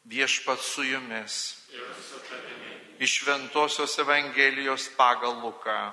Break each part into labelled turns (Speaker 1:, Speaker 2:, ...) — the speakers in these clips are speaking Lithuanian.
Speaker 1: Viešpats su jumis. Iš Šventosios Evangelijos pagal Luką.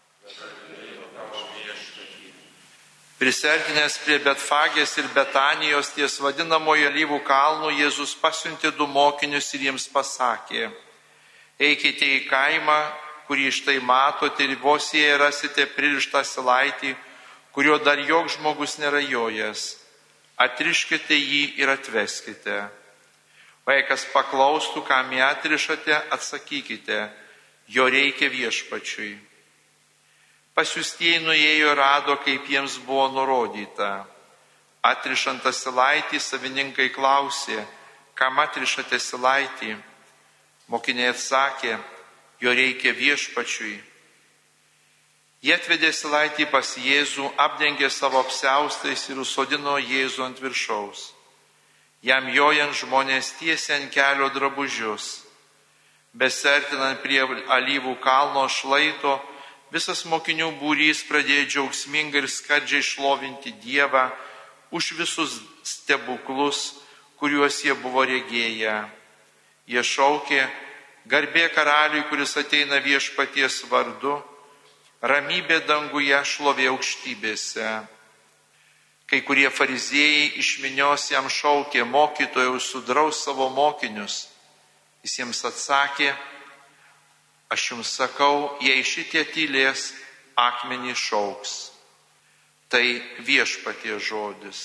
Speaker 1: Prisiartinęs prie Betfagės ir Betanijos ties vadinamojo Alyvų kalnų, Jėzus pasiuntė 2 mokinius ir jiems pasakė: eikite į kaimą, kurį štai matote, ir vos jei rasite pririštą silaitį, kurio dar joks žmogus nėra jojęs, atriškite jį ir atveskite. O jei kas paklaustų, kam jį atrišate, atsakykite: jo reikia viešpačiui. Pasiųstieji nuėjo ir rado, kaip jiems buvo nurodyta. Atrišant tą silaitį, savininkai klausė: kam atrišate silaitį? Mokiniai atsakė: jo reikia viešpačiui. Jie atvedė silaitį pas Jėzų, apdengė savo apsiaustais ir užsodino Jėzų ant viršaus. Jam jojant žmonės tiesė ant kelio drabužius. Besiartinant prie Alyvų kalno šlaito, visas mokinių būrys pradėjo džiaugsmingai ir skardžiai šlovinti Dievą už visus stebuklus, kuriuos jie buvo regėję. Jie šaukė: garbė karaliui, kuris ateina Viešpaties vardu, ramybė danguje, šlovė aukštybėse. Kai kurie fariziejai iš minios jam šaukė: mokytojau, sudraus savo mokinius. Jis jiems atsakė: aš jums sakau, jei šitie tylės, akmenį šauks. Tai Viešpaties žodis.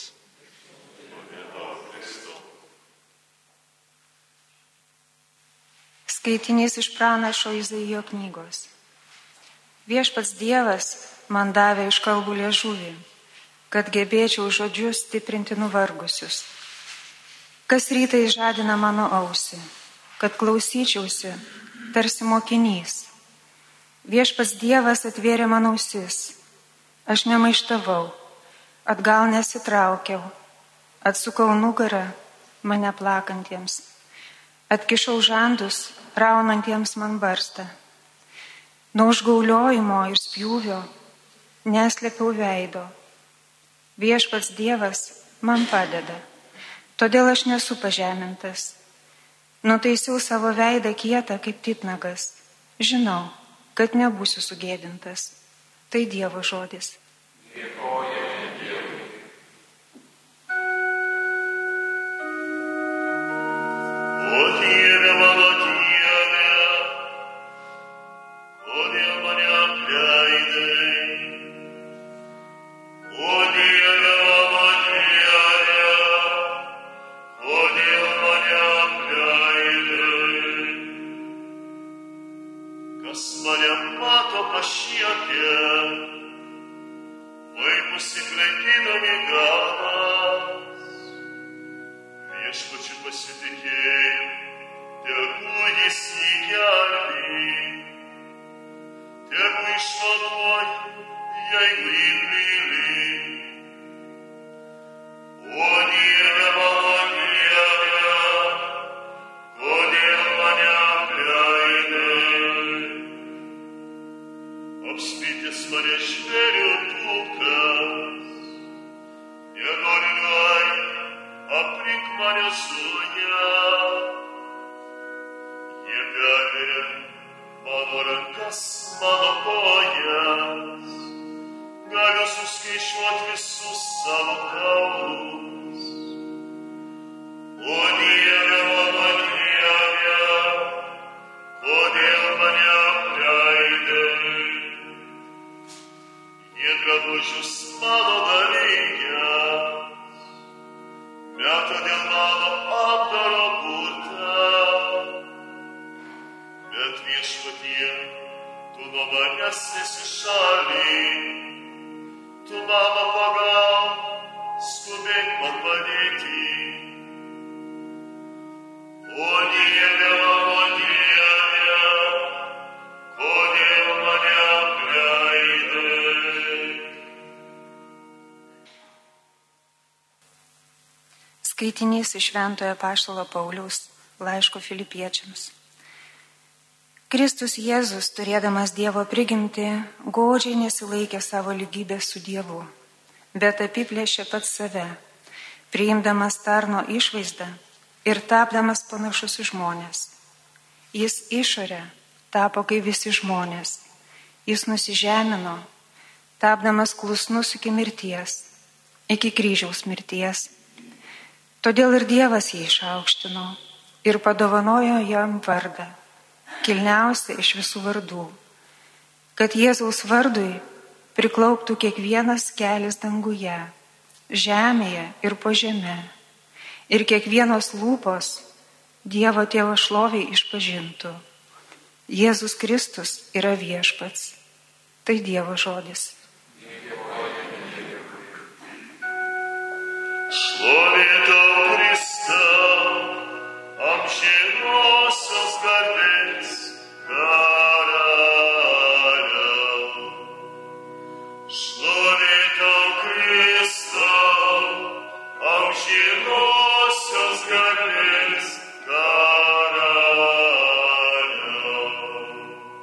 Speaker 2: Skaitinys iš pranašo Izaijo knygos. Viešpats Dievas man davė iš kalbų liežuvį, kad gebėčiau žodžius stiprinti nuvargusius. Kas rytą žadina mano ausį, kad klausyčiausi tarsi mokinys. Viešpats Dievas atvėrė mano ausis. Aš nemaištavau, atgal nesitraukiau, atsukau nugarą mane plakantiems, atkišau žandus raunantiems man barstą. Nuo užgauliojimo ir spjūvio neslėpiau veido. Viešpats Dievas man padeda, todėl aš nesu pažemintas. Nutaisiau savo veidą kietą kaip titnagas. Žinau, kad nebūsiu sugėdintas. Tai Dievo žodis.
Speaker 1: Dėkojame Dievui.
Speaker 3: O Dieve, mano Dieve, kodėl mane apleidai? O Dieve, mano Dieve, kodėl mane apleidai? Kas mane mato pašiepė, vaikus įkraipydami galvas. Viešpačiu pasitikėjau, tegu jis įgelbė, tegu išvaduoja, jeigu įmyli. O Dieve, mano Dieve, kodėl mane apleidai? Apspitęs mane žvėrių pulkas, negorgai aplink mane zuja. Jie pervėrė mano rankas, mano kojas, galiu suskaičiuoti visus savo kaulus. O Dieve, mano Dieve, kodėl mane apleidai? Jie drabužius mano dalyja, meta dėl mano apdaro burtą. Bet Viešpatie, tu nuo manęs nesišalį, tu mano pagalba, skubėk man padėti. O Dieve, mano Dieve, kodėl mane apleidai?
Speaker 2: Skaitinys iš Šventojo Apaštalo Pauliaus laiško Filipiečiams. Kristus Jėzus, turėdamas Dievo prigimtį, godžiai nesilaikė savo lygybės su Dievu, bet apiplėšė pats save, priimdamas tarno išvaizdą, ir tapdamas panašus į žmonės. Jis išorę tapo kaip visi žmonės. Jis nusižemino, tapdamas klusnus iki mirties, iki kryžiaus mirties. Todėl ir Dievas jį išaukštino ir padovanojo jam vardą, kilniausią iš visų vardų, kad Jėzaus vardui priklauptų kiekvienas kelias danguje, žemėje ir po žeme, ir kiekvienos lūpos Dievo Tėvo šloviai išpažintų: Jėzus Kristus yra viešpats. Tai Dievo žodis.
Speaker 3: Šlovė tau, Kristau, amžinosios garbės karaliau. Šlovė tau, Kristau, amžinosios garbės karaliau.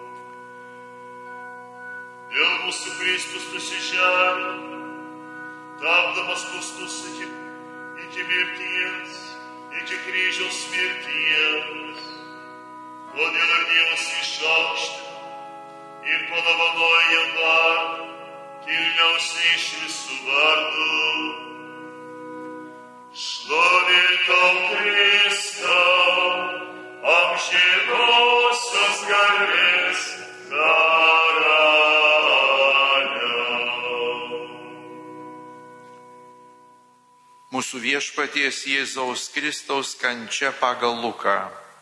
Speaker 3: Dėl mūsų Kristus nusižemino, tapdamas klusnus iki mirties, iki kryžiaus mirties. Todėl ir Dievas išaukštino ir padovanojo jam vardą, kilniausią iš visų vardų. Šlovė tau, Kristau, amžinosios garbės karaliau.
Speaker 1: Mūsų viešpaties Jėzaus Kristaus kančia pagal Luką.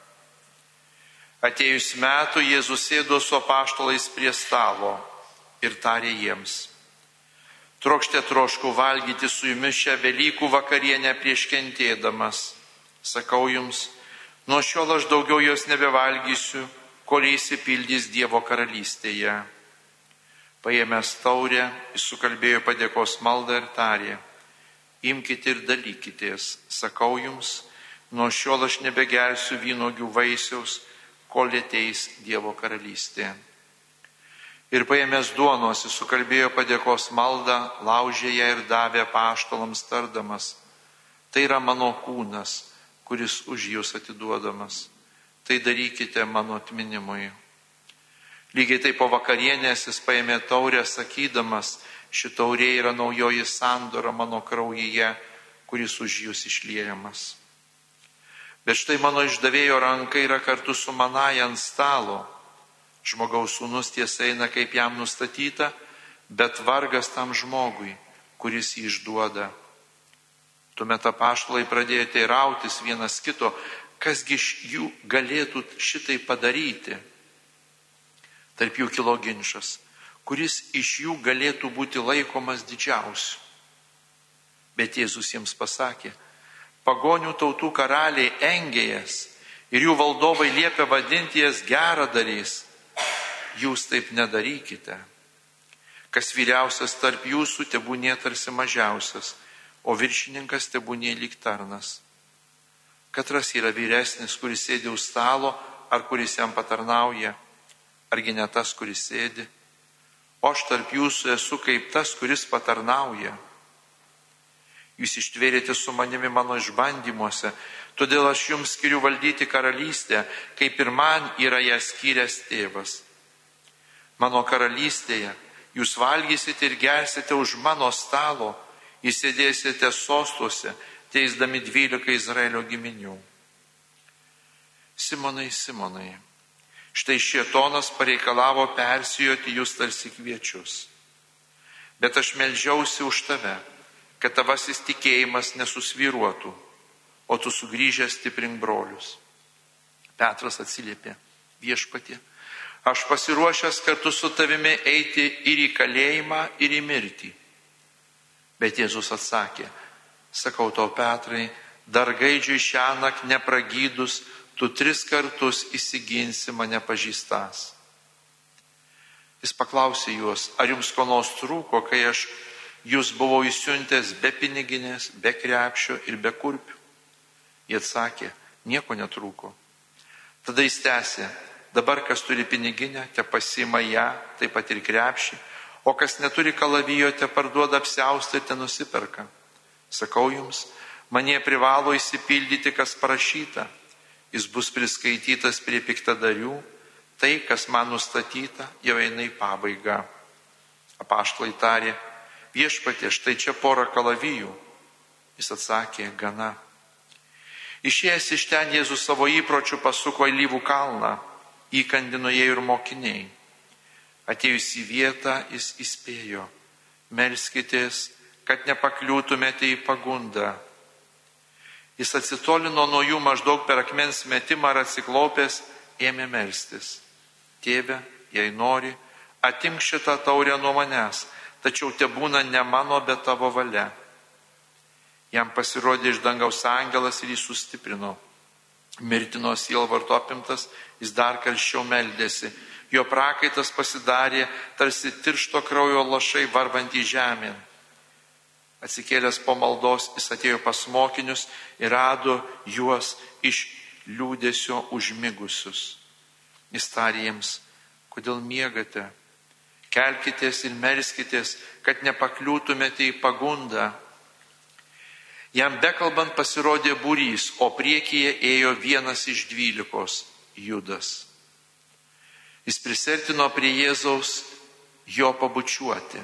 Speaker 1: Atėjus metų Jėzus sėdo su apaštalais prie stalo ir tarė jiems: Trokšte trošku valgyti su jumis šią Velykų vakarienę prieš kentėdamas. Sakau jums, nuo šiol aš daugiau jos nebevalgysiu, kol įsipildys Dievo karalystėje. Paėmęs taurę, jis sukalbėjo padėkos maldą ir tarė: Imkite ir dalykitės, sakau jums, nuo šiol aš nebegersiu vynuogių vaisiaus, kol ateis Dievo karalystė. Ir paėmęs duonos, jis sukalbėjo padėkos maldą, laužė ją ir davė apaštalams tardamas: Tai yra mano kūnas, kuris už jūs atiduodamas. Tai darykite mano atminimui. Lygiai taip po vakarienės jis paėmė taurę, sakydamas: Ši taurė yra naujoji sandora mano kraujyje, kuris už jūs išliejamas. Bet štai mano išdavėjo ranka yra kartu su manaja ant stalo. Žmogaus sūnus tiesa eina, kaip jam nustatyta, bet vargas tam žmogui, kuris jį išduoda. Tuomet apaštalai pradėjo teirautis vienas kito, kasgi iš jų galėtų šitai padaryti. Tarp jų kilo ginčas, kuris iš jų galėtų būti laikomas didžiausiu. Bet Jėzus jiems pasakė: Pagonių tautų karaliai engia jas ir jų valdovai liepia vadinti jas geradariais. Jūs taip nedarykite. Kas vyriausias tarp jūsų, tebūnie tarsi mažiausias, o viršininkas tebūnie lyg tarnas. Katras yra vyresnis, kuris sėdi už stalo, ar kuris jam patarnauja, argi ne tas, kuris sėdi. O aš tarp jūsų esu kaip tas, kuris patarnauja. Jūs ištvėrėte su manimi mano išbandymuose, todėl aš jums skiriu valdyti karalystę, kaip ir man yra ją skyręs tėvas. Mano karalystėje jūs valgysite ir gersite už mano stalo, įsėdėsite sostuose, teisdami 12 Izraelio giminių. Simonai, Simonai, štai šėtonas pareikalavo persijoti jūs tarsi kviečius. Bet aš meldžiausi už tave, kad tavasis tikėjimas nesusvyruotų, o tu sugrįžęs stiprink brolius. Petras atsiliepė: Viešpatie, aš pasiruošęs kartu su tavimi eiti ir į kalėjimą, ir į mirtį. Bet Jėzus atsakė: Sakau tau, Petrai, dar gaidžiui šiąnakt nepragydus, tu 3 kartus įsiginsi mane pažįstas. Jis paklausė juos: Ar jums ko nors trūko, kai aš jūs buvau įsiuntęs be piniginės, be krepšio ir be kurpių? Jie atsakė: Nieko netrūko. Tada jis tęsė: Dabar kas turi piniginę, te pasiima ją, taip pat ir krepšį, o kas neturi kalavijo, te parduoda apsiaustą ir te nusiperka. Sakau jums, Manie privalo įsipildyti, kas parašyta. Jis bus priskaitytas prie piktadarių. Tai, kas man nustatyta, jau eina į pabaigą. Apaštalai tarė: Viešpatie, štai čia pora kalavijų. Jis atsakė: Gana. Išėjęs iš ten, Jėzus savo įpročių pasuko į Alyvų kalną. Įkandino jie ir mokiniai. Atėjus į vietą, jis įspėjo: Melskitės, kad nepakliūtumėte į pagundą. Jis atsitolino nuo jų maždaug per akmens metimą ir atsiklaupęs ėmė melstis: Tėve, jei nori, atimk šitą taurę nuo manęs, tačiau tebūna ne mano, bet tavo valia. Jam pasirodė iš dangaus angelas ir jį sustiprino. Mirtino sielvarto apimtas, jis dar karščiau meldėsi. Jo prakaitas pasidarė tarsi tiršto kraujo lašai varvantį žemėn. Atsikėlęs po maldos, jis atėjo pas mokinius ir rado juos iš liūdesio užmigusius. Jis tarė jiems: Kodėl miegate? Kelkitės ir melskitės, kad nepakliūtumėte į pagundą. Jam bekalbant pasirodė būrys, o priekyje ėjo vienas iš 12, Judas. Jis prisertino prie Jėzaus jo pabučiuoti.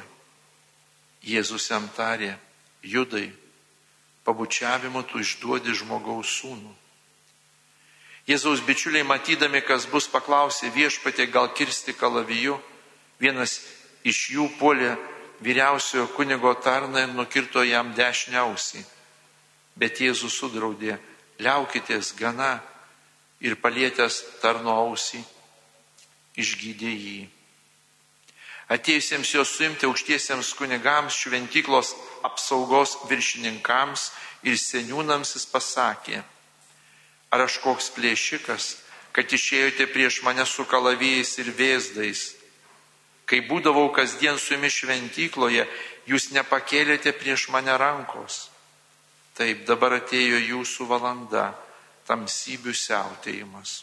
Speaker 1: Jėzus jam tarė: Judai, pabučiavimu tu išduodi žmogaus sūnų. Jėzaus bičiuliai, matydami, kas bus, paklausė: Viešpatie, gal kirsti kalaviju? Vienas iš jų puolė vyriausiojo kunigo tarną ir nukirto jam dešinę ausį. Bet Jėzus sudraudė: Liaukitės, gana, ir palietęs tarno ausį, išgydė jį. Atėjusiems jo suimti aukštiesiems kunigams, šventyklos apsaugos viršininkams ir seniūnams jis pasakė: Ar aš koks plėšikas, kad išėjote prieš mane su kalavijais ir vėzdais? Kai būdavau kasdien su jumis šventykloje, jūs nepakėlėte prieš mane rankos. Taip, dabar atėjo jūsų valanda, tamsybių siautėjimas.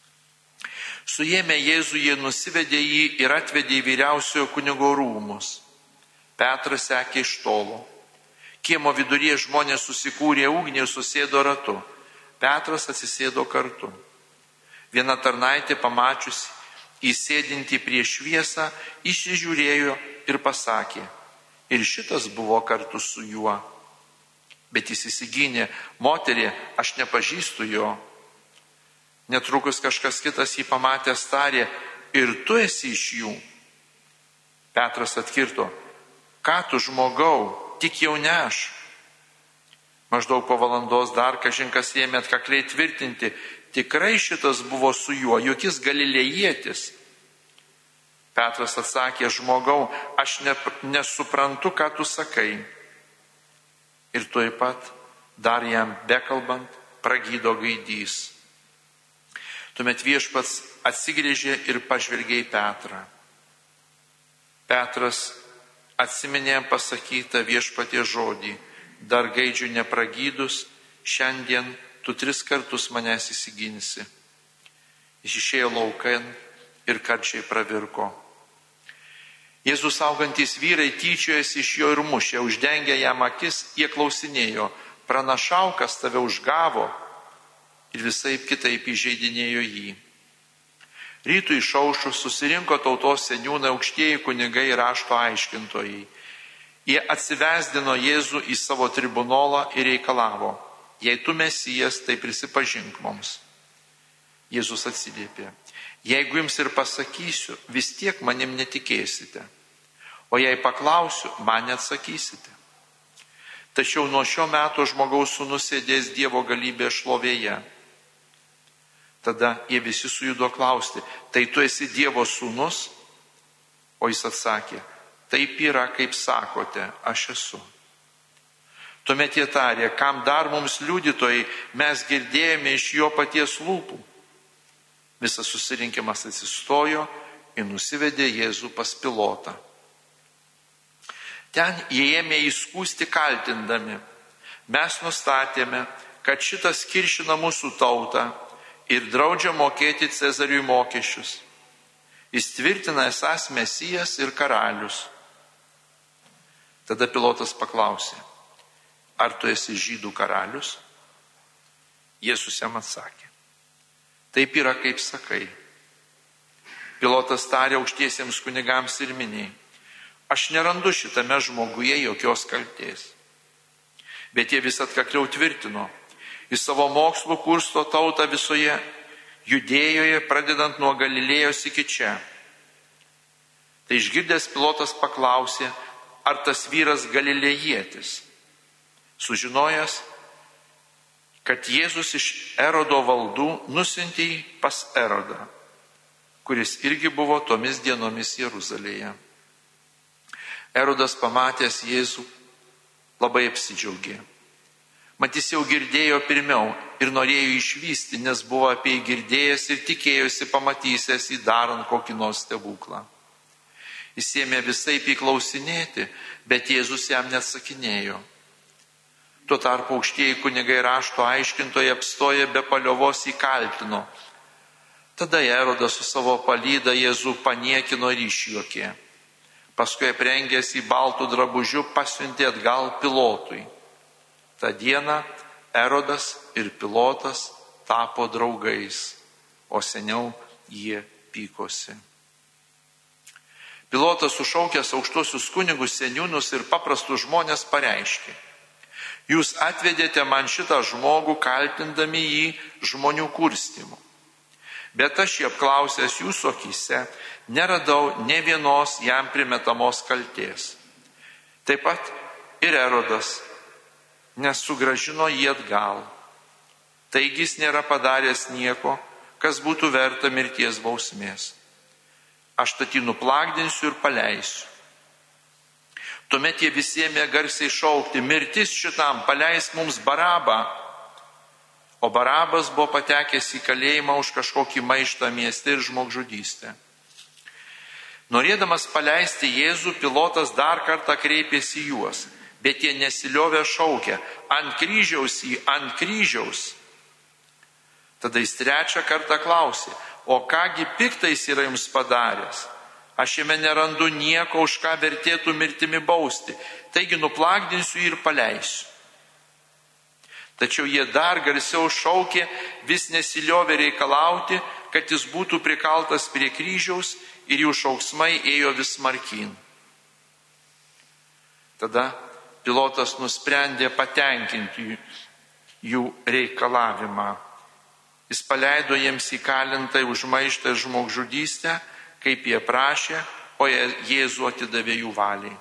Speaker 1: Suėmę Jėzų, jie nusivedė jį ir atvedė į vyriausiojo kunigo rūmus. Petras sekė iš tolo. Kiemo viduryje žmonės susikūrė ugnį ir susėdo ratu. Petras atsisėdo kartu. Viena tarnaitė, pamačiusi įsėdinti prieš šviesą, įsižiūrėjo ir pasakė: Ir šitas buvo kartu su juo. Bet jis įsigynė: Moterie, aš nepažįstu jo. Netrukus kažkas kitas jį pamatęs tarė: Ir tu esi iš jų. Petras atkirto: Ką tu, žmogau, tik jau ne aš. Maždaug po valandos dar kažinkas ėmė atkakliai tvirtinti: Tikrai šitas buvo su juo, juk jis galilėjietis. Petras atsakė: Žmogau, aš nesuprantu, ką tu sakai. Ir tuoj pat, dar jam bekalbant, pragydo gaidys. Tuomet Viešpats atsigręžė ir pažvelgė į Petrą. Petras atsiminė pasakytą Viešpaties žodį: Dar gaidžių nepragydus, šiandien tu 3 kartus manęs įsiginsi. Jis išėjo laukan ir karčiai pravirko. Jėzus augantys vyrai tyčiojasi iš jo ir mušė, uždengę jam akis, jie klausinėjo: Pranašau, kas tave užgavo? Ir visaip kitaip įžeidinėjo jį. Rytui išaušus susirinko tautos seniūnai, aukštieji kunigai ir rašto aiškintojai. Jie atsivesdino Jėzų į savo tribunolą ir reikalavo: Jei tu Mesijas, tai prisipažink mums. Jėzus atsiliepė: Jeigu jums ir pasakysiu, vis tiek manim netikėsite. O jei paklausiu, man neatsakysite. Tačiau nuo šio meto žmogaus sūnus sėdės Dievo galybėje šlovėje. Tada jie visi sujudo klausti: Tai tu esi Dievo sūnus? O jis atsakė: Taip yra, kaip sakote, aš esu. Tuomet jie tarė: Kam dar mums liudytojai, mes girdėjome iš jo paties lūpų. Visas susirinkimas atsistojo ir nusivedė Jėzų pas Pilotą. Ten jie ėmė įskųsti kaltindami: Mes nustatėme, kad šitas kiršina mūsų tautą ir draudžia mokėti Cezariui mokesčius. Jis tvirtina esąs Mesijas ir karalius. Tada Pilotas paklausė: ar tu esi žydų karalius? Jėzus jam atsakė, taip yra, kaip sakai. Pilotas tarė aukštiesiems kunigams ir miniai, aš nerandu šitame žmoguje jokios kaltės. Bet jie vis atkakliau tvirtino, į savo mokslų kursto tautą visoje Judėjoje, pradedant nuo Galilėjos iki čia. Tai išgirdęs Pilotas paklausė, ar tas vyras galilėjietis. Sužinojęs, kad Jėzus iš Erodo valdų nusiuntė jį pas Erodą, kuris irgi buvo tomis dienomis Jeruzalėje. Erodas pamatęs Jėzų labai apsidžiaugė. Mat jis jau girdėjo pirmiau ir norėjo išvysti, nes buvo apie jį girdėjęs ir tikėjosi pamatysęs jį darant kokį nors stebuklą. Jis ėmė visaip įklausinėti, bet Jėzus jam neatsakinėjo. Tuo tarpu aukštieji kunigai rašto aiškintojai apstoję be paliovos įkaltino. Tada Erodas su savo palyda Jėzų paniekino ir išjuokė. Paskui aprengęs į baltų drabužių pasiuntė atgal Pilotui. Ta diena Erodas ir Pilotas tapo draugais, o seniau jie pykosi. Pilotas sušaukęs aukštuosius kunigus, seniūnus ir paprastus žmonės pareiškė, jūs atvedėte man šitą žmogų, kaltindami jį žmonių kurstimu. Bet aš jį apklausęs jūsų akyse neradau ne vienos jam primetamos kaltės. Taip pat ir Erodas, nes sugrąžino jį atgal. Taigi jis nėra padaręs nieko, kas būtų verta mirties bausmės. Aš tad jį nuplagdinsiu ir paleisiu. Tuomet jie visi ėmė garsiai šaukti, mirtis šitam, paleisk mums Barabą. O Barabas buvo patekęs į kalėjimą už kažkokį maištą mieste ir žmogžudystę. Norėdamas paleisti Jėzų, Pilotas dar kartą kreipėsi į juos, bet jie nesiliovė šaukę, ant kryžiaus jį, ant kryžiaus. Tada jis trečią kartą klausė, o kągi piktais yra jums padaręs? Aš jame nerandu nieko, už ką vertėtų mirtimi bausti, taigi nuplagdinsiu jį ir paleisiu. Tačiau jie dar garsiau šaukė, vis nesiliovė reikalauti, kad jis būtų prikaltas prie kryžiaus ir jų šauksmai ėjo vis smarkyn. Tada Pilotas nusprendė patenkinti jų reikalavimą. Jis paleido jiems įkalintą už maištą ir žmogžudystę, kaip jie prašė, o Jėzų atidavė jų valiai.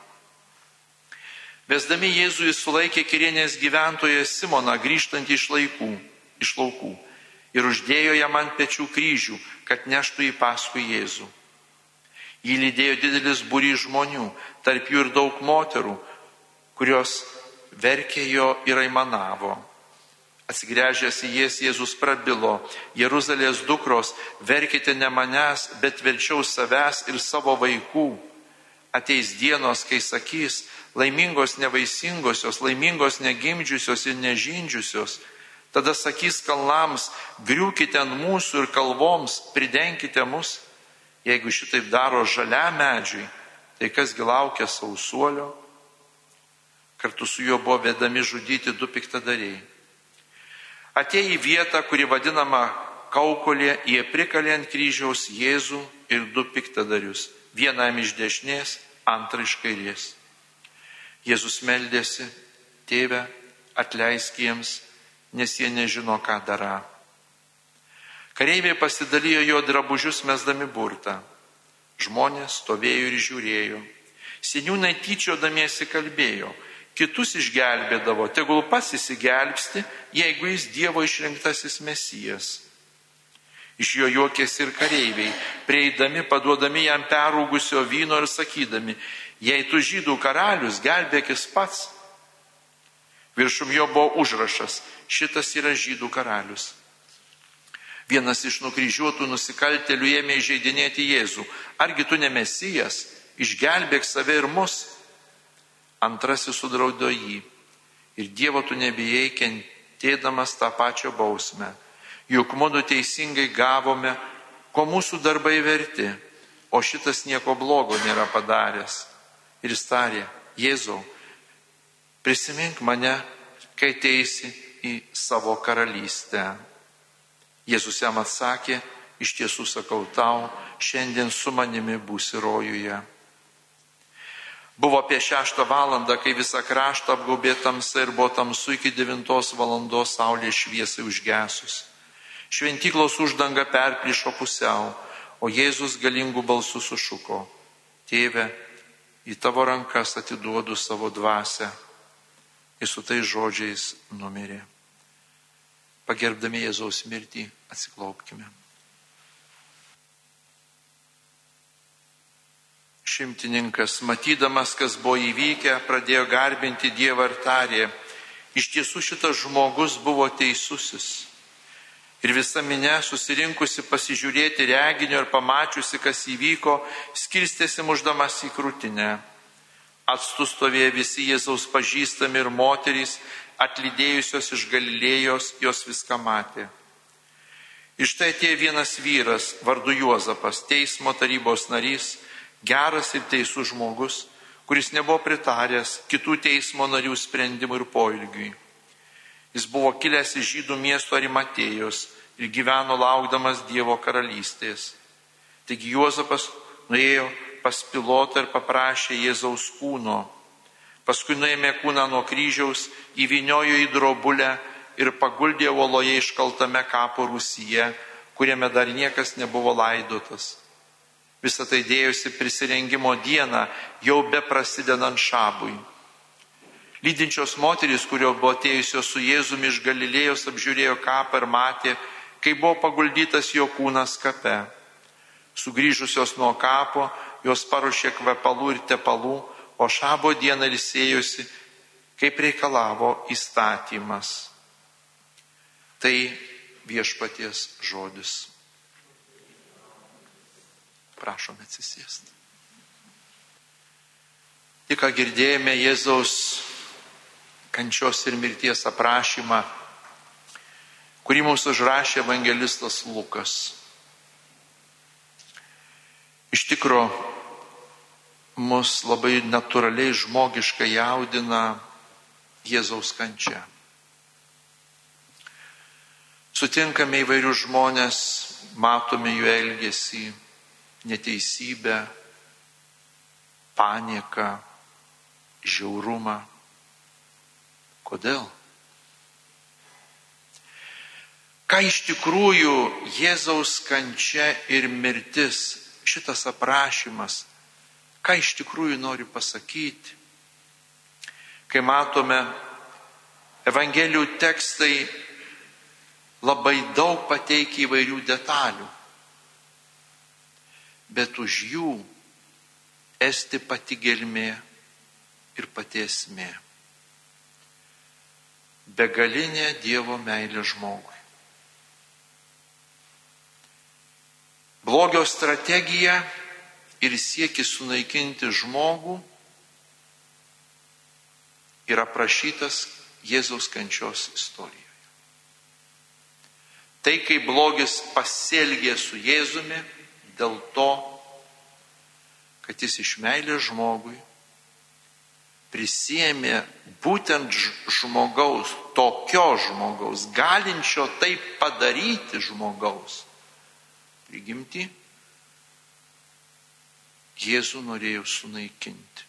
Speaker 1: Vesdami Jėzų jis sulaikė Kirėnės gyventoją Simoną, grįžtantį iš laukų, ir uždėjo jam ant pečių kryžių, kad neštų jį paskui Jėzų. Jį lydėjo didelis būrys žmonių, tarp jų ir daug moterų, kurios verkė jo ir aimanavo. Atsigręžęs į jas, Jėzus prabilo, Jeruzalės dukros, verkite ne manęs, bet verčiau savęs ir savo vaikų. Ateis dienos, kai sakys, laimingos nevaisingosios, laimingos negimdžiusios ir nežindžiusios. Tada sakys kalnams, griūkite ant mūsų ir kalvoms, pridenkite mus. Jeigu šitaip daro žaliam medžiui, tai kasgi laukia sausuolio? Kartu su juo buvo vedami žudyti du piktadariai. Atėję į vietą, kuri vadinama Kaukolė, jie prikalė ant kryžiaus Jėzų ir du piktadarius, vienam iš dešinės, antrą iš kairės. Jėzus meldėsi, Tėve, atleisk jiems, nes jie nežino, ką daro. Kareiviai pasidalijo jo drabužius mesdami burtą. Žmonės stovėjo ir žiūrėjo. Seniūnai tyčiodamiesi kalbėjo, kitus išgelbėdavo, tegul pats įsigelbsti, jeigu jis Dievo išrinktasis Mesijas. Iš jo juokėsi ir kareiviai, prieidami, paduodami jam perrūgusio vyno ir sakydami, jei tu žydų karalius, gelbėkis pats. Viršum jo buvo užrašas, šitas yra žydų karalius. Vienas iš nukryžiuotų nusikaltėlių ėmė įžeidinėti Jėzų. Argi tu ne Mesijas, išgelbėk save ir mus? Antrasis sudraudo jį. Ir Dievo tu nebijai, kentėdamas tą pačią bausmę. Juk mudu teisingai gavome, ko mūsų darbai verti, o šitas nieko blogo nėra padaręs. Ir jis tarė, Jėzau, prisimink mane, kai ateisi į savo karalystę. Jėzus jam atsakė, iš tiesų sakau tau, šiandien su manimi būsi rojuje. Buvo apie 6 valandą, kai visą kraštą apgaubė tamsa ir buvo tamsu iki 9 valandos saulės šviesai užgesus. Šventyklos uždanga perplyšo pusiau, o Jėzus galingų balsų sušuko, Tėve, į tavo rankas atiduodu savo dvasią. Ir su tais žodžiais numirė. Pagerbdami Jėzaus mirtį, atsiklaupkime. Šimtininkas, matydamas, kas buvo įvykę, pradėjo garbinti Dievą ir tarė, iš tiesų šitas žmogus buvo teisusis. Ir visa minia, susirinkusi pasižiūrėti reginio ir pamačiusi, kas įvyko, skirstėsi muždamas į krūtinę. Atstu stovėjo visi Jėzaus pažįstami ir moterys, atlydėjusios iš Galilėjos, jos viską matė. Iš tai atėjo vienas vyras, vardu Juozapas, teismo tarybos narys, geras ir teisus žmogus, kuris nebuvo pritaręs kitų teismo narių sprendimų ir poelgiui. Jis buvo kilęs iš Žydų miesto Arimatėjos ir gyveno laukdamas Dievo karalystės. Taigi Juozapas nuėjo pas Pilotą ir paprašė Jėzaus kūno. Paskui nuėmė kūną nuo kryžiaus, įvyniojo į drobulę ir paguldė uoloje iškaltame kapo rūsyje, kuriame dar niekas nebuvo laidotas. Visą tai dėjosi prisirengimo dieną, jau be prasidedant šabui. Lydinčios moterys, kurio buvo atėjusios su Jėzumi iš Galilėjos, apžiūrėjo kapą ir matė, kai buvo paguldytas jo kūnas kape. Sugrįžusios nuo kapo, jos paruošė kvepalų ir tepalų, o šabo dieną ilsėjosi, kaip reikalavo įstatymas. Tai viešpaties žodis. Prašome atsisėsti. Tik ką girdėjome Jėzaus kančios ir mirties aprašymą, kurį mums užrašė evangelistas Lukas. Iš tikro, mus labai natūraliai žmogiškai jaudina Jėzaus kančia. Sutinkame įvairius žmonės, matome jų elgesį, neteisybę, panieką, žiaurumą. Kodėl? Ką iš tikrųjų Jėzaus kančia ir mirtis, šitas aprašymas, ką iš tikrųjų nori pasakyti? Kai matome, Evangelijų tekstai labai daug pateikia įvairių detalių, bet už jų esti pati gelmė ir pati esmė. Begalinė Dievo meilė žmogui. Blogio strategija ir siekis sunaikinti žmogų yra aprašytas Jėzaus kančios istorijoje. Tai, kai blogis pasielgė su Jėzumi, dėl to, kad jis iš meilės žmogui prisiėmė būtent žmogaus, tokio žmogaus, galinčio taip padaryti žmogaus prigimtį, Jėzų norėjo sunaikinti.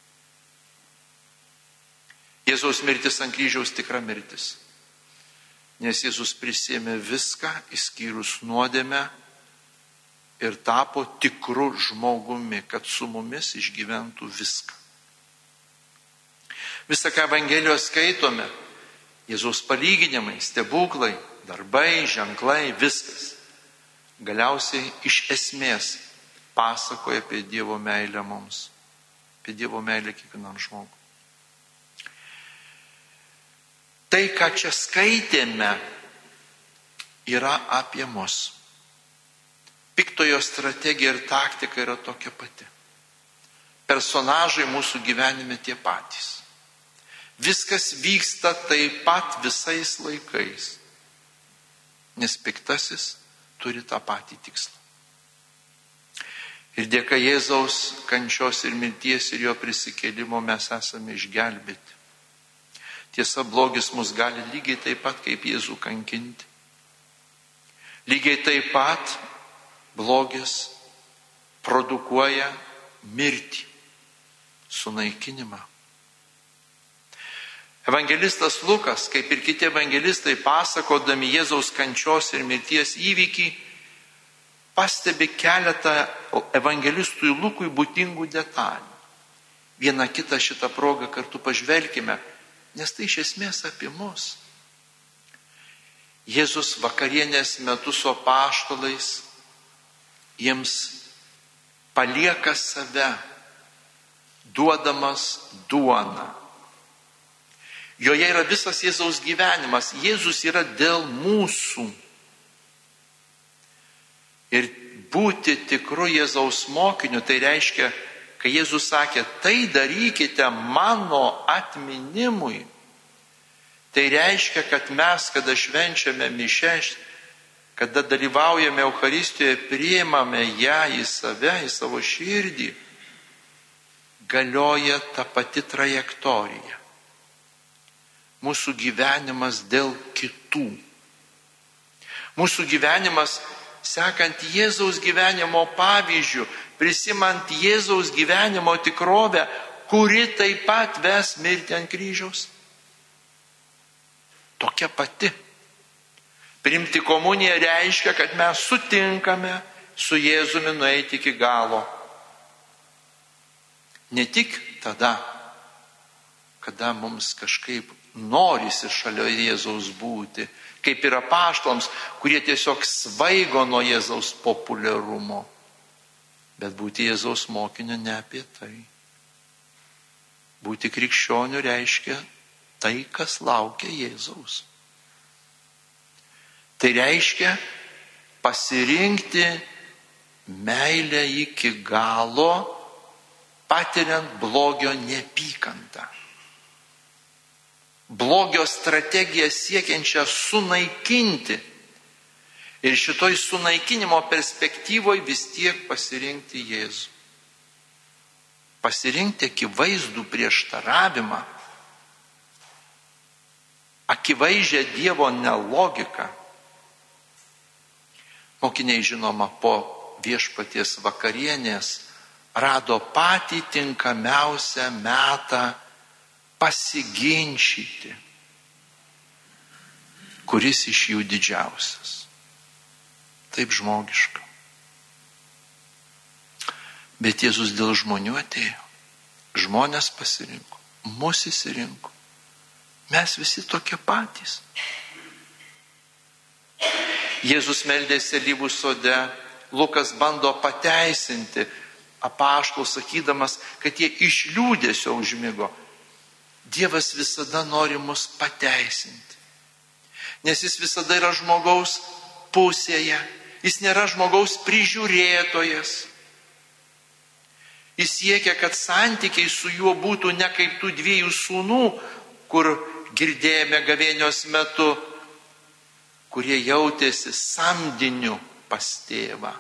Speaker 1: Jėzaus mirtis ant kryžiaus tikra mirtis, nes Jėzus prisiėmė viską, išskyrus nuodėmę, ir tapo tikru žmogumi, kad su mumis išgyventų viską. Visą, ką Evangelijos skaitome, Jėzaus palyginimai, stebuklai, darbai, ženklai, viskas. Galiausiai iš esmės pasakoja apie Dievo meilę mums, apie Dievo meilę kiekvienam žmogui. Tai, ką čia skaitėme, yra apie mus. Piktojo strategija ir taktika yra tokia pati. Personažai mūsų gyvenime tie patys. Viskas vyksta taip pat visais laikais, nes piktasis turi tą patį tikslą. Ir dėka Jėzaus kančios ir mirties ir jo prisikėlimo mes esame išgelbėti. Tiesa, blogis mus gali lygiai taip pat kaip Jėzų kankinti. Lygiai taip pat blogis produkuoja mirtį, sunaikinimą. Evangelistas Lukas, kaip ir kiti evangelistai, pasakodami Jėzaus kančios ir mirties įvykį, pastebi keletą evangelistui Lukui būdingų detalių. Vieną kitą šitą progą kartu pažvelkime, nes tai iš esmės apie mus. Jėzus vakarienės metu su apaštalais jiems palieka save, duodamas duoną. Joje yra visas Jėzaus gyvenimas. Jėzus yra dėl mūsų. Ir būti tikru Jėzaus mokiniu, tai reiškia, kai Jėzus sakė, tai darykite mano atminimui. Tai reiškia, kad mes, kada švenčiame mišias, kada dalyvaujame Eucharistijoje, priimame ją į save, į savo širdį, galioja ta pati trajektorija. Mūsų gyvenimas dėl kitų. Mūsų gyvenimas sekant Jėzaus gyvenimo pavyzdžių, prisimant Jėzaus gyvenimo tikrovę, kuri taip pat ves mirti ant kryžiaus. Tokia pati. Priimti komuniją reiškia, kad mes sutinkame su Jėzumi nueiti iki galo. Ne tik tada, kada mums kažkaip norisi šalia Jėzaus būti, kaip ir apaštalams, kurie tiesiog svaigo nuo Jėzaus populiarumo. Bet būti Jėzaus mokiniu ne apie tai. Būti krikščioniu reiškia tai, kas laukia Jėzaus. Tai reiškia pasirinkti meilę iki galo, patiriant blogio neapykantą. Blogio strategiją siekiančią sunaikinti. Ir šitoj sunaikinimo perspektyvoje vis tiek pasirinkti Jėzų. Pasirinkti akivaizdų prieštaravimą, akivaizdžią Dievo nelogiką. Mokiniai, žinoma, po viešpaties vakarienės rado patį tinkamiausią metą pasiginčyti, kuris iš jų didžiausias. Taip žmogiška. Bet Jėzus dėl žmonių atėjo. Žmonės pasirinko, mus įsirinko. Mes visi tokie patys. Jėzus meldėsi alyvų sode. Lukas bando pateisinti apaštalus, sakydamas, kad jie iš liūdesio užmigo. Dievas visada nori mus pateisinti. Nes jis visada yra žmogaus pusėje. Jis nėra žmogaus prižiūrėtojas. Jis siekia, kad santykiai su juo būtų ne kaip tų dviejų sūnų, kur girdėjome gavėnios metu, kurie jautėsi samdiniu pas tėvą.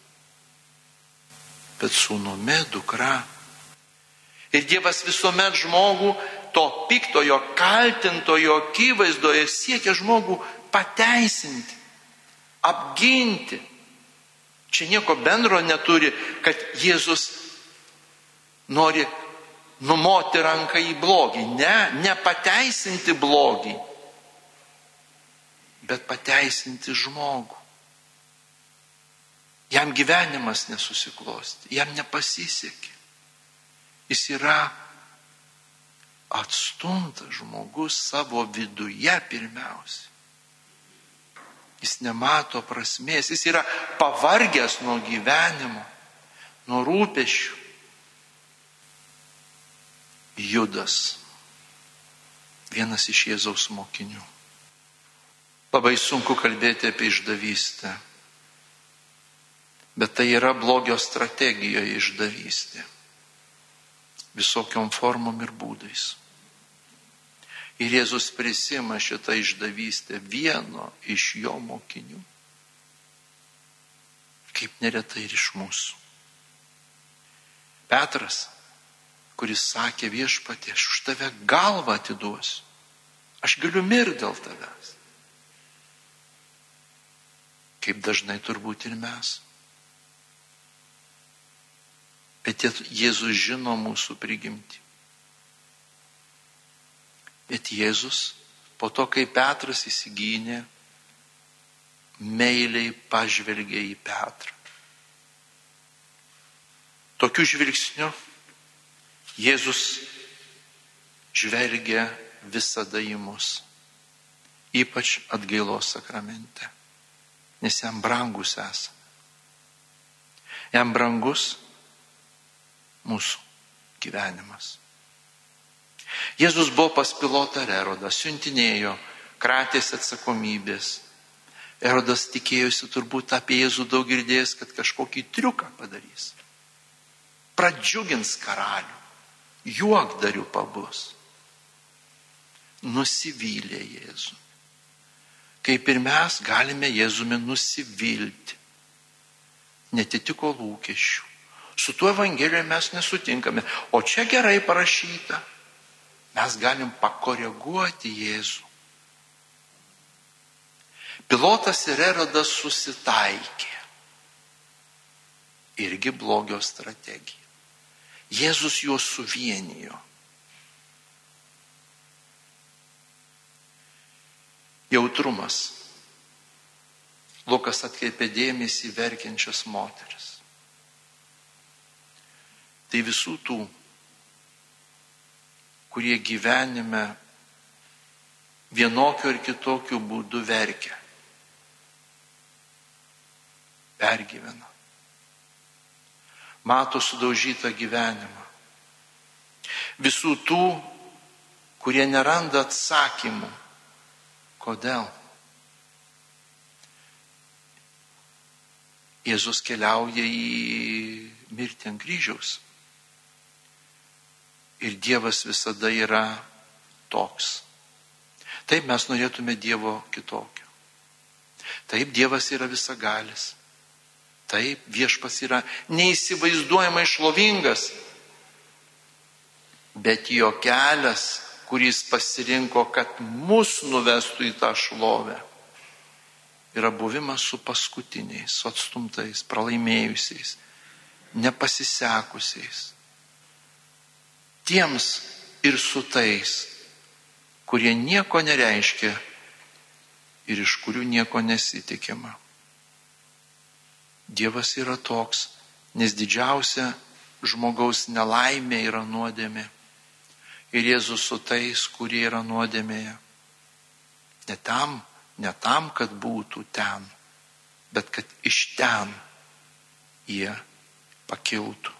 Speaker 1: Bet sūnumi dukra. Ir Dievas visuomet žmogų to piktojo, kaltintojo akivaizdoje siekia žmogų pateisinti, apginti. Čia nieko bendro neturi, kad Jėzus nori numoti ranką į blogį. Ne pateisinti blogį, bet pateisinti žmogų. Jam gyvenimas nesusiklosti, jam nepasisekė. Jis yra atstumtas žmogus savo viduje pirmiausia. Jis nemato prasmės, jis yra pavargęs nuo gyvenimo, nuo rūpesčių. Judas, vienas iš Jėzaus mokinių. Labai sunku kalbėti apie išdavystę, bet tai yra blogio strategijoje išdavystė. Visokiom formom ir būdais. Ir Jėzus prisima šitą išdavystę vieno iš jo mokinių. Kaip neretai ir iš mūsų. Petras, kuris sakė viešpatie, aš už tave galvą atiduosiu. Aš galiu mirti dėl tavęs. Kaip dažnai turbūt ir mes. Bet Jėzus žino mūsų prigimtį. Bet Jėzus, po to, kai Petras įsigynė, meiliai pažvelgė į Petrą. Tokiu žvilgsniu Jėzus žvelgia visada į mus, ypač atgailos sakramente, nes jam brangus esame. Jam brangus mūsų gyvenimas. Jėzus buvo pas pilotą Erodą, siuntinėjo, kratėsi atsakomybės. Erodas tikėjosi turbūt apie Jėzų daug girdėjęs, kad kažkokį triuką padarys. Pradžiugins karalių, juokdarių pabus. Nusivylė Jėzų. Kaip ir mes galime Jėzumi nusivilti. Netitiko lūkesčių. Su tuo Evangelijoje mes nesutinkame. O čia gerai parašyta. Mes galim pakoreguoti Jėzų. Pilotas ir Erodas susitaikė. Irgi blogio strategija. Jėzus juos suvienijo. Jautrumas. Lukas atkreipė dėmesį į verkiančias moteris. Tai visų tų, kurie gyvenime vienokiu ar kitokiu būdu verkia. Pergyvena. Mato sudaužytą gyvenimą. Visų tų, kurie neranda atsakymų. Kodėl? Jėzus keliauja į mirtį ant kryžiaus. Ir Dievas visada yra toks. Taip mes norėtume Dievo kitokio. Taip Dievas yra visagalis. Taip Viešpats yra neįsivaizduojamai šlovingas. Bet jo kelias, kuris pasirinko, kad mus nuvestų į tą šlovę, yra buvimas su paskutiniais, su atstumtais, pralaimėjusiais, nepasisekusiais. Tiems ir su tais, kurie nieko nereiškia ir iš kurių nieko nesitikima. Dievas yra toks, nes didžiausia žmogaus nelaimė yra nuodėmė. Ir Jėzus su tais, kurie yra nuodėmėje. Ne tam, kad būtų ten, bet kad iš ten jie pakiltų.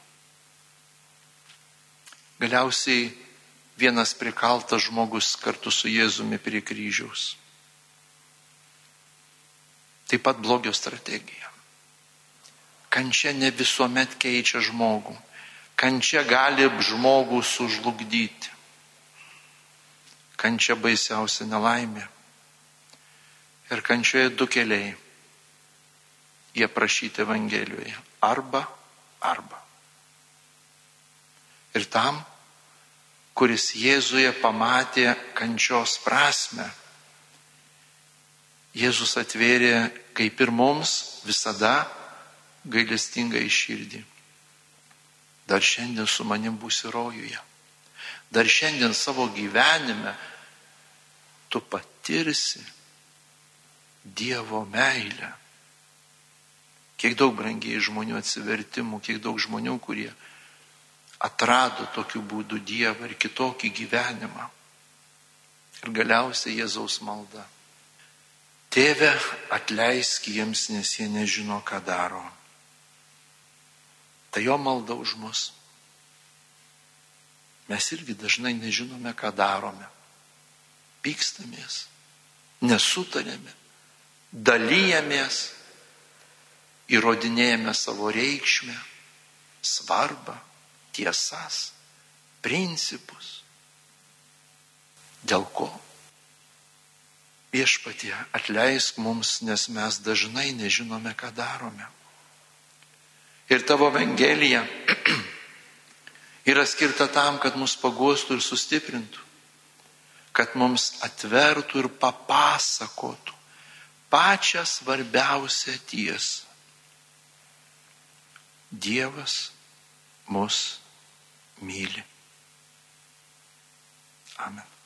Speaker 1: Galiausiai vienas prikaltas žmogus kartu su Jėzumi prie kryžiaus. Taip pat blogio strategija. Kančia ne visuomet keičia žmogų. Kančia gali žmogų sužlugdyti. Kančia baisiausia nelaimė. Ir kančioje du keliai. Jie prašyti Evangelijoje. Arba. Ir tam, kuris Jėzuje pamatė kančios prasmę, Jėzus atvėrė, kaip ir mums, visada gailestingai širdį. Dar šiandien su manim būsi rojuje. Dar šiandien savo gyvenime tu patirsi Dievo meilę. Kiek daug brangiai žmonių atsivertimų, kiek daug žmonių, kurie atrado tokiu būdu Dievą ir kitokį gyvenimą. Ir galiausiai Jėzaus malda. Tėve, atleisk jiems, nes jie nežino, ką daro. Tai jo malda už mus. Mes irgi dažnai nežinome, ką darome. Pykstamės, nesutarėme, dalyjamės, įrodinėjame savo reikšmę, svarbą, tiesas, principus. Dėl ko? Viešpatie, atleisk mums, nes mes dažnai nežinome, ką darome. Ir tavo Evangelija yra skirta tam, kad mus paguostų ir sustiprintų. kad mums atvertų ir papasakotų pačią svarbiausią tiesą. Dievas mus myli. Amen.